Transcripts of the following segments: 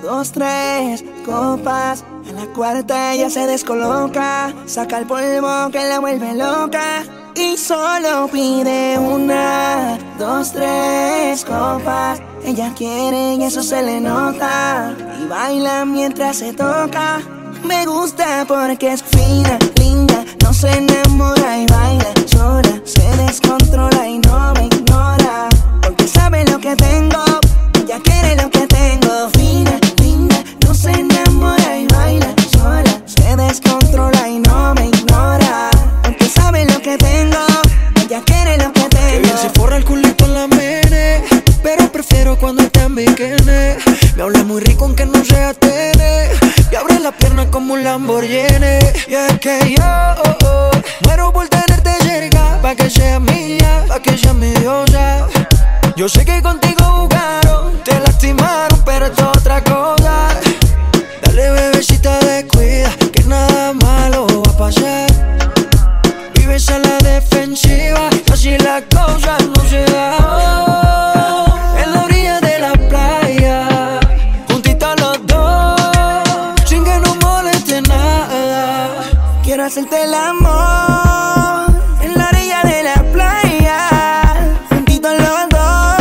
2, 3 copas. En la cuarta ella se descoloca, saca el polvo que la vuelve loca y solo pide 1, 2, 3 copas. Ella quiere y eso se le nota y baila mientras se toca. Me gusta porque es fina, linda, no se enamora y baila sola. Se descontrola y no me ignora porque sabe lo que tengo, ella quiere lo que tengo. Fina, linda, no se enamora y baila sola. Se descontrola y no me ignora porque sabe lo que tengo, ella quiere lo que tengo. Que bien se forra el culito en la mene, pero prefiero cuando está en bikini. Me habla muy rico aunque no sea tene y abre la pierna como un Lamborghini. Y es que yo muero por tenerte cerca, pa' que sea mía, pa' que sea mi diosa. Yo sé que contigo jugaron, te lastimaron, pero esto es otra cosa. Dale bebecita, descuida, que nada malo va a pasar. Vives a la defensiva, así las cosas no se dan. En la orilla de la playa, juntitos los dos, sin que nos moleste nada. Quiero hacerte el amor en la orilla de la playa, juntitos los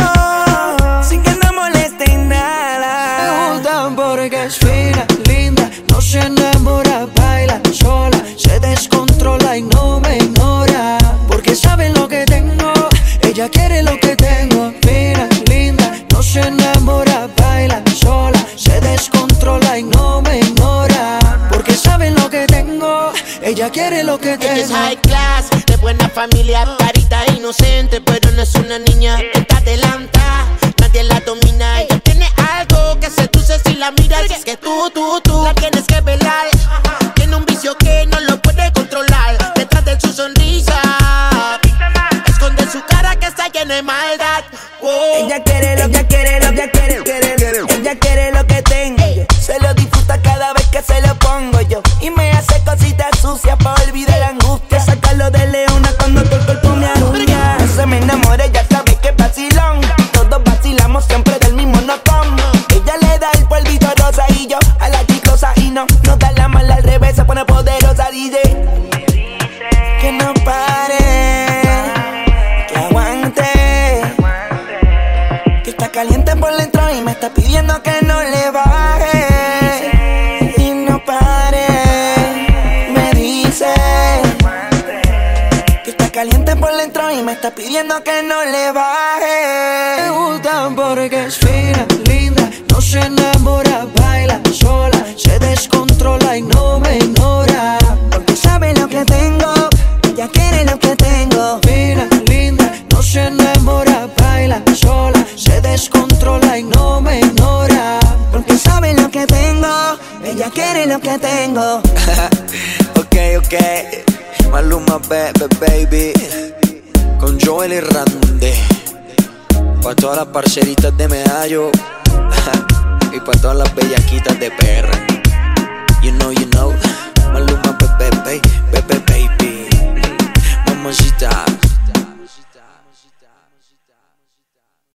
dos, sin que nos moleste nada. Me gustan porque es fina, linda, no se enamora, baila sola, se descontrola y no me ignora porque sabe lo que tengo, ella quiere lo que tengo. Fina, linda, no se enamora, baila sola, se descontrola y no me ignora porque sabe lo que tengo, ella quiere lo que tengo. Ella es high class, de buena familia, carita inocente, pero no es una niña. Está adelanta, nadie la domina. Ella tiene algo que seduce si la miras. Es que tú la tienes que velar. Tiene un vicio que no lo puede controlar. Detrás de su sonrisa esconde su cara que está llena de maldad. Ella quiere lo que quiere, lo que quiere, ella quiere lo que tengo. Se lo disfruta cada vez que se lo pongo yo y me hace cositas sucias pa' olvidar la angustia. Sacarlo de leona cuando todo el cuerpo me arrulla. No se me enamore, ya sabe que es vacilón. Todos vacilamos siempre del mismo nocón. Ella le da el polvito rosa y yo a la chiclosa y no da la mala al revés, se pone poderosa. Dice que no pare, que aguante, que está caliente por dentro y me está pidiendo que no le baje. Y no pare, me dice que está caliente por dentro y me está pidiendo que no le baje. Me gustan porque es fina, linda, no se enamora, baila sola, se descontrola y no me ignora porque sabe lo que tengo, ella quiere lo que tengo. Fina, linda, no se enamora, baila sola, se descontrola y no me ignora porque sabe lo que tengo, ella quiere lo que tengo. Ok, Maluma baby, con Joel y Randy, pa' todas las parceritas de Medallo y pa' todas las bellaquitas de PR.